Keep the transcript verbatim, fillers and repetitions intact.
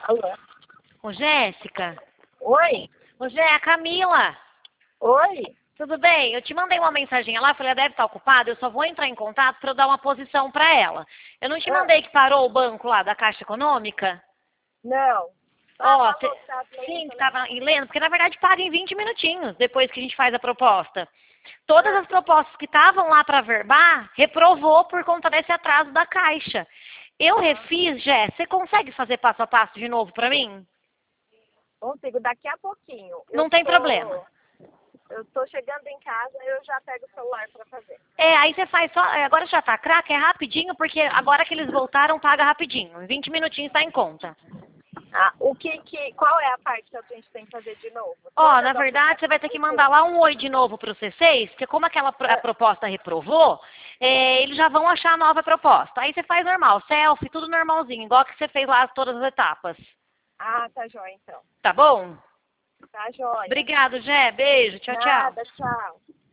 Alô? Ô, Jéssica. Oi? Ô, Jé, a Camila. Oi? Tudo bem? Eu te mandei uma mensaginha lá, falei, ela deve estar ocupada, eu só vou entrar em contato para eu dar uma posição para ela. Eu não te Ah. mandei que parou o banco lá da Caixa Econômica? Não. Ó, Ah, cê- tá, tá, tá, sim, que tá, estava lendo, porque na verdade paga em vinte minutinhos depois que a gente faz a proposta. Todas Ah. as propostas que estavam lá para verbar, reprovou por conta desse atraso da Caixa. Eu refiz, Jé, você consegue fazer passo a passo de novo para mim? Consigo, daqui a pouquinho. Não Eu tem tô- problema. Eu tô chegando em casa, eu já pego o celular pra fazer. É, aí você faz só. é, Agora já tá craque, é rapidinho, porque agora que eles voltaram, paga rapidinho. Em vinte minutinhos tá em conta. Ah, o que que... Qual é a parte que a gente tem que fazer de novo? Ó, Todas na as verdade, você vai ter que aplicações? mandar lá um oi de novo pro C seis, porque como aquela pro- a Ah. proposta reprovou, é, eles já vão achar a nova proposta. Aí você faz normal, selfie, tudo normalzinho, igual que você fez lá todas as etapas. Ah, tá jóia, então. Tá bom? Tá jóia. Obrigado, Jé. Beijo. Tchau, tchau. Nada, tchau.